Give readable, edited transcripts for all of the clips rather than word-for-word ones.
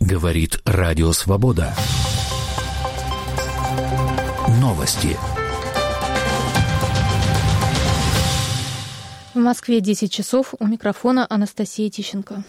Говорит Радио Свобода. Новости. В Москве 10 часов. У микрофона Анастасия Тищенко.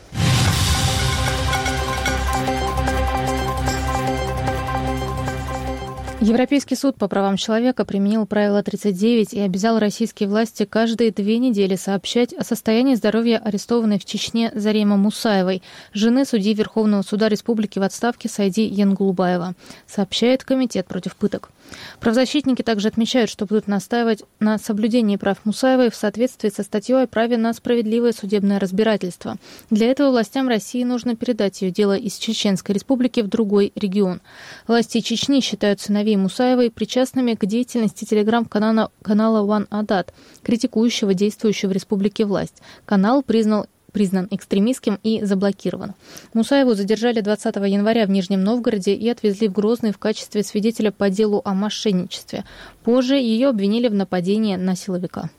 Европейский суд по правам человека применил правило 39 и обязал российские власти каждые 2 недели сообщать о состоянии здоровья арестованной в Чечне Заремы Мусаевой, жены судьи Верховного суда Республики в отставке Сайди Янгулбаева, сообщает Комитет против пыток. Правозащитники также отмечают, что будут настаивать на соблюдении прав Мусаевой в соответствии со статьей о праве на справедливое судебное разбирательство. Для этого властям России нужно передать ее дело из Чеченской Республики в другой регион. Власти Чечни считают сыновей Мусаевой причастными к деятельности телеграм-канала One Adat, критикующего действующую в республике власть. Канал признан экстремистским и заблокирован. Мусаеву задержали 20 января в Нижнем Новгороде и отвезли в Грозный в качестве свидетеля по делу о мошенничестве. Позже ее обвинили в нападении на силовика.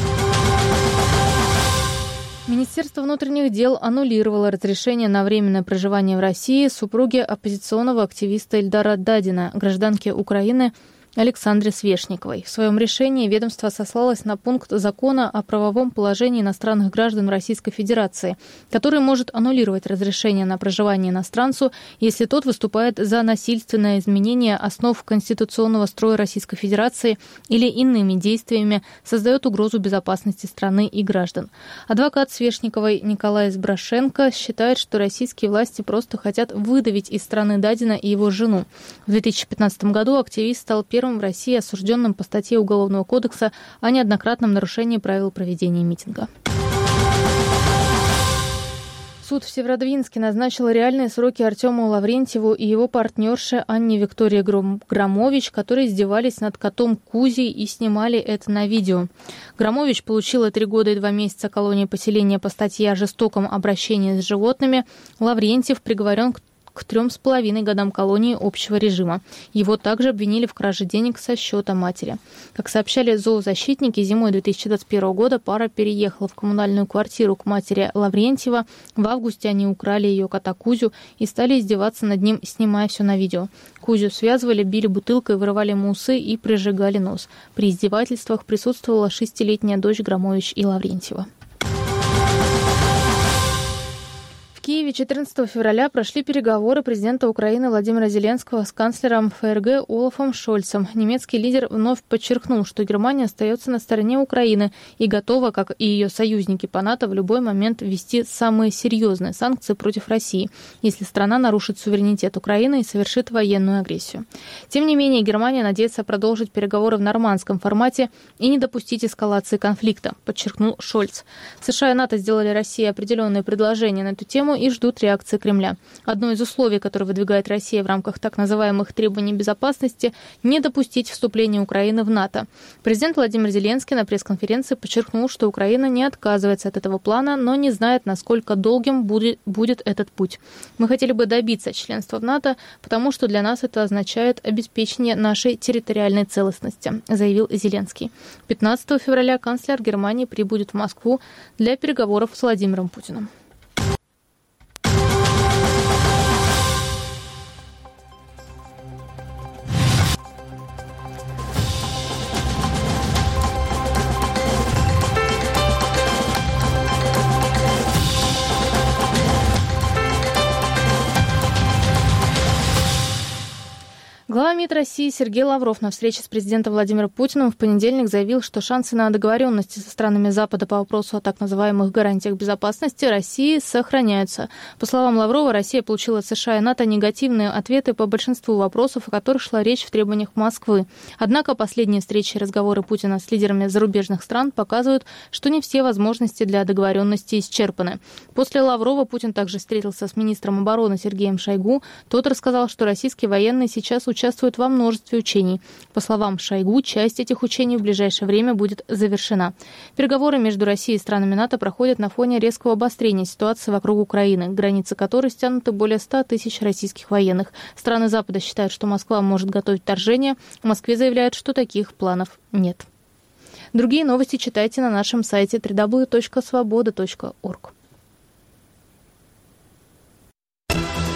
Министерство внутренних дел аннулировало разрешение на временное проживание в России супруге оппозиционного активиста Ильдара Дадина, гражданки Украины Александре Свешниковой. В своем решении ведомство сослалось на пункт закона о правовом положении иностранных граждан Российской Федерации, который может аннулировать разрешение на проживание иностранцу, если тот выступает за насильственное изменение основ конституционного строя Российской Федерации или иными действиями создает угрозу безопасности страны и граждан. Адвокат Свешниковой Николай Збрашенко считает, что российские власти просто хотят выдавить из страны Дадина и его жену. В 2015 году активист стал первым в России осужденным по статье Уголовного кодекса о неоднократном нарушении правил проведения митинга. Суд в Северодвинске назначил реальные сроки Артему Лаврентьеву и его партнерше Анне Виктории Громович, которые издевались над котом Кузей и снимали это на видео. Громович получила 3 года и 2 месяца колонии поселения по статье о жестоком обращении с животными. Лаврентьев приговорен к 3,5 годам колонии общего режима. Его также обвинили в краже денег со счета матери. Как сообщали зоозащитники, зимой 2021 года пара переехала в коммунальную квартиру к матери Лаврентьева. В августе они украли ее кота Кузю и стали издеваться над ним, снимая все на видео. Кузю связывали, били бутылкой, вырывали ему усы и прижигали нос. При издевательствах присутствовала 6-летняя дочь Громович и Лаврентьева. В Киеве 14 февраля прошли переговоры президента Украины Владимира Зеленского с канцлером ФРГ Олафом Шольцем. Немецкий лидер вновь подчеркнул, что Германия остается на стороне Украины и готова, как и ее союзники по НАТО, в любой момент ввести самые серьезные санкции против России, если страна нарушит суверенитет Украины и совершит военную агрессию. Тем не менее, Германия надеется продолжить переговоры в нормандском формате и не допустить эскалации конфликта, подчеркнул Шольц. США и НАТО сделали России определенные предложения на эту тему и ждут реакции Кремля. Одно из условий, которое выдвигает Россия в рамках так называемых требований безопасности, не допустить вступления Украины в НАТО. Президент Владимир Зеленский на пресс-конференции подчеркнул, что Украина не отказывается от этого плана, но не знает, насколько долгим будет этот путь. Мы хотели бы добиться членства в НАТО, потому что для нас это означает обеспечение нашей территориальной целостности, заявил Зеленский. 15 февраля канцлер Германии прибудет в Москву для переговоров с Владимиром Путиным. Глава МИД России Сергей Лавров на встрече с президентом Владимиром Путиным в понедельник заявил, что шансы на договоренности со странами Запада по вопросу о так называемых гарантиях безопасности России сохраняются. По словам Лаврова, Россия получила от США и НАТО негативные ответы по большинству вопросов, о которых шла речь в требованиях Москвы. Однако последние встречи и разговоры Путина с лидерами зарубежных стран показывают, что не все возможности для договоренности исчерпаны. После Лаврова Путин также встретился с министром обороны Сергеем Шойгу. Тот рассказал, что российские военные сейчас участвуют во множестве учений. По словам Шойгу, часть этих учений в ближайшее время будет завершена. Переговоры между Россией и странами НАТО проходят на фоне резкого обострения ситуации вокруг Украины, границы которой стянуты более 100 тысяч российских военных. Страны Запада считают, что Москва может готовить вторжение. В Москве заявляют, что таких планов нет. Другие новости читайте на нашем сайте www.svoboda.org.